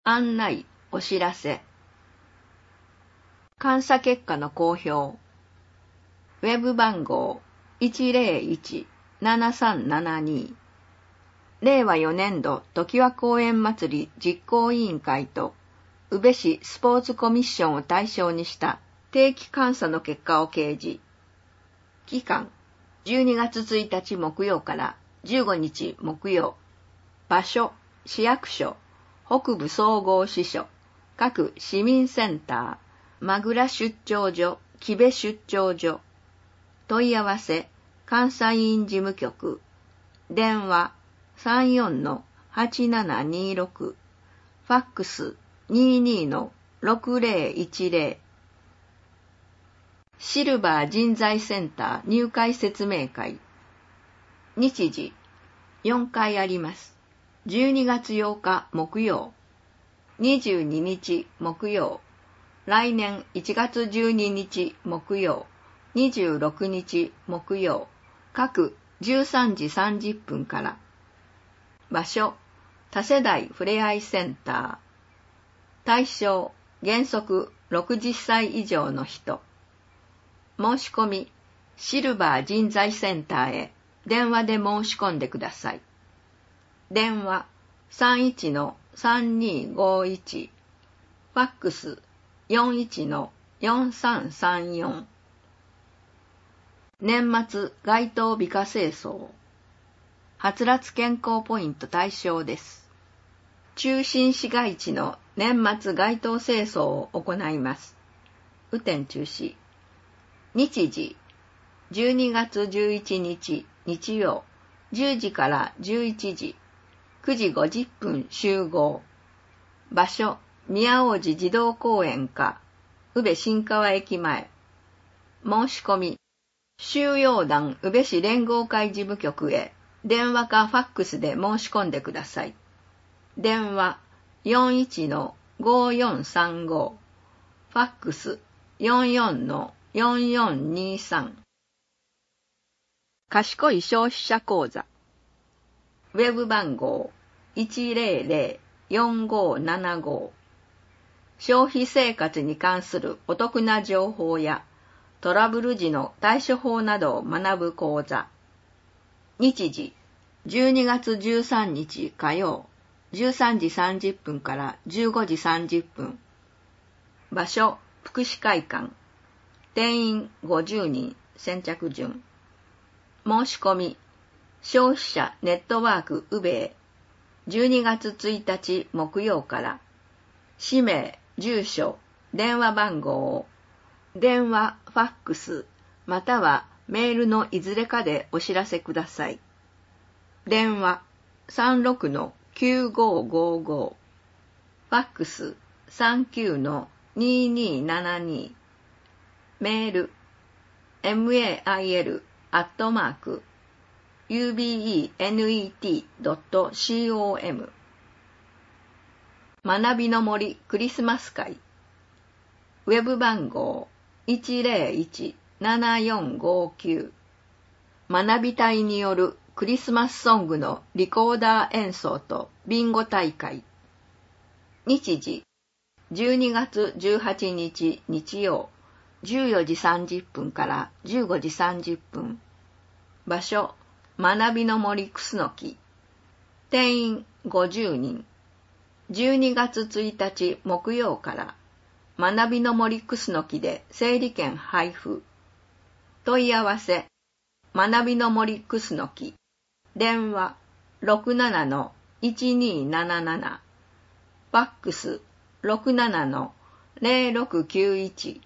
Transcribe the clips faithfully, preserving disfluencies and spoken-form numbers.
案内、お知らせ。監査結果の公表。ウェブ番号 いちゼロいち ななさんななに。れいわよねんど常盤公園祭り実行委員会と宇部市スポーツコミッションを対象にした定期監査の結果を掲示。期間じゅうにがつついたち木曜からじゅうごにち木曜。場所市役所、北部総合支所、各市民センター、間倉出張所、木部出張所。問い合わせ、監査委員事務局。電話 さんよんのはちななにろく。ファックス にじゅうにのろくゼロいちゼロ。シルバー人材センター入会説明会。日時、よんかいあります。じゅうにがつようか木曜。にじゅうににち木曜。来年いちがつじゅうににち木曜。にじゅうろくにち木曜。各じゅうさんじさんじゅっぷんから。場所、多世代ふれあいセンター。対象、原則ろくじゅっさい以上の人。申し込み、シルバー人材センターへ電話で申し込んでください。電話 さんいちのさんにごいち。ファックス よんいちのよんさんさんよん。年末街頭美化清掃。はつらつ健康ポイント対象です。中心市街地の年末街頭清掃を行います。雨天中止。日時、じゅうにがつじゅういちにち日曜、じゅうじからじゅういちじ、くじごじゅっぷん集合。場所、宮王子児童公園か、宇部新川駅前。申し込み、収容団宇部市連合会事務局へ電話かファックスで申し込んでください。電話 よんいちのごよんさんご。ファックス よんよんのよんよんにさん。賢い消費者講座。ウェブ番号 いちゼロゼロよんごななご。消費生活に関するお得な情報やトラブル時の対処法などを学ぶ講座。日時、じゅうにがつじゅうさんにち火曜、じゅうさんじさんじゅっぷんからじゅうごじさんじゅっぷん。場所、福祉会館。定員ごじゅうにん、先着順。申し込み、消費者ネットワーク宇部へ、じゅうにがつついたち木曜から、氏名、住所、電話番号を、電話、ファックス、またはメールのいずれかでお知らせください。電話 さんろくのきゅうごごご。ファックス さんきゅうのににななに。メール エムエーアイエル アットマーク ユービーイーエヌイーティー ドット コム。学びの森クリスマス会。ウェブ番号 いちゼロいち ななよんごきゅう。学び隊によるクリスマスソングのリコーダー演奏とビンゴ大会。日時、じゅうにがつじゅうはちにち日曜、じゅうよじさんじゅっぷんからじゅうごじさんじゅっぷん。場所、学びの森クスノキ。定員ごじゅうにん。じゅうにがつついたち木曜から、学びの森クスノキで整理券配布。問い合わせ、学びの森クスノキ。電話 ろくななのいちになななな。ファックス ろくななのゼロろくきゅういち。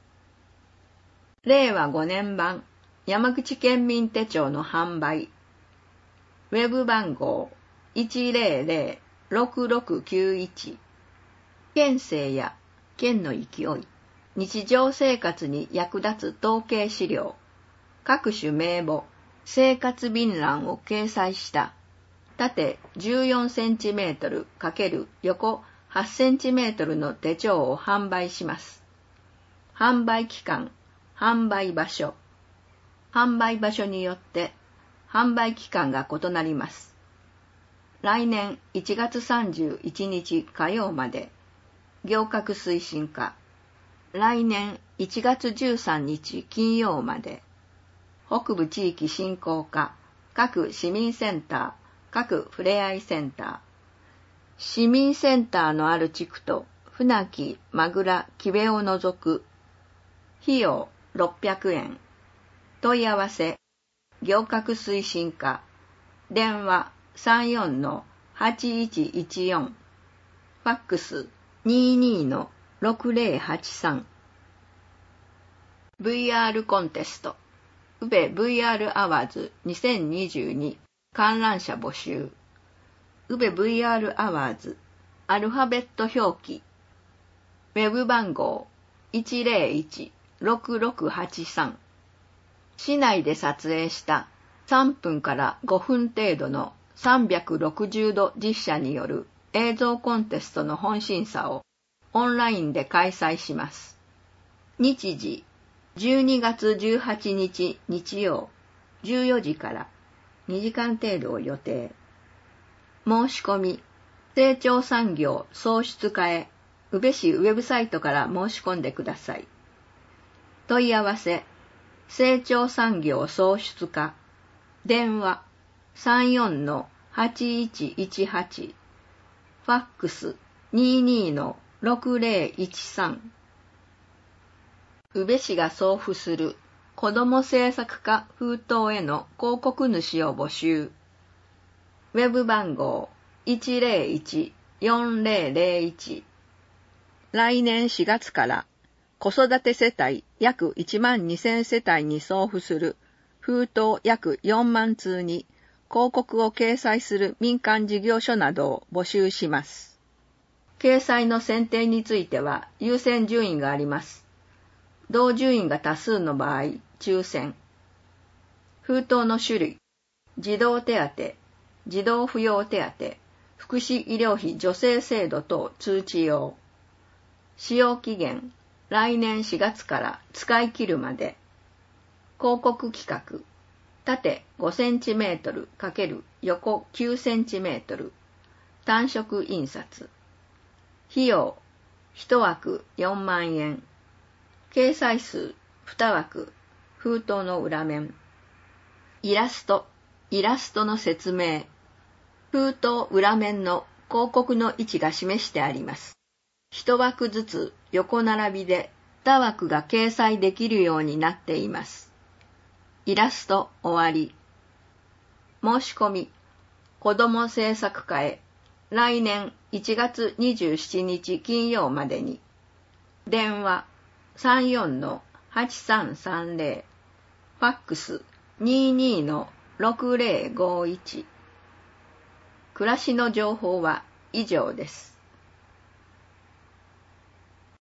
れいわごねん版山口県民手帳の販売。ウェブ番号 いちゼロゼロろくろくきゅういち。県政や県の勢い、日常生活に役立つ統計資料、各種名簿、生活便欄を掲載した縦じゅうよんセンチメートル×横はちセンチメートルの手帳を販売します。販売期間、販売場所。販売場所によって販売期間が異なります。 来年いちがつさんじゅういちにち火曜まで。行革推進課。来年いちがつじゅうさんにち金曜まで。北部地域振興課、各市民センター、各ふれあいセンター。市民センターのある地区と船木、まぐら、木部を除く。費用ろっぴゃくえん。問い合わせ、行革推進課。電話 さんよんのはちいちいちよん。ファックス にじゅうにのろくぜろはちさん。ブイアール コンテスト。宇部 ブイアール アワーズにせんにじゅうに観覧者募集。宇部 ブイアール アワーズアルファベット表記。ウェブ番号 いちぜろいちろくろくはちさん。市内で撮影したさんぷんからごふん程度のさんびゃくろくじゅうど実写による映像コンテストの本審査をオンラインで開催します。日時じゅうにがつじゅうはちにち日曜じゅうよじからにじかん程度を予定。申し込み、成長産業創出課へ宇部市ウェブサイトから申し込んでください。問い合わせ、成長産業創出課。電話 さんよんのはちいちいちはち。ファックス にじゅうにのろくぜろいちさん。宇部市が送付する子ども政策課封筒への広告主を募集。ウェブ番号 いちぜろいちよんぜろぜろいち。来年しがつから子育て世帯約いちまんにせん世帯に送付する封筒約よんまんつうに広告を掲載する民間事業所などを募集します。掲載の選定については優先順位があります。同順位が多数の場合、抽選。封筒の種類、児童手当、児童扶養手当、福祉医療費助成制度等通知用。使用期限、来年しがつから使い切るまで。広告規格、縦ごセンチメートル×横きゅうセンチメートル。単色印刷。費用、いちわくよんまんえん。掲載数にわく、封筒の裏面。イラスト、イラストの説明。封筒裏面の広告の位置が示してあります。いちわくずつ横並びでにわくが掲載できるようになっています。イラスト終わり。申し込み、子ども政策課へ来年いちがつにじゅうしちにち金曜までに。電話さんよんのはちさんさんぜろ。ファックス にじゅうにのろくぜろごいち。暮らしの情報は以上です。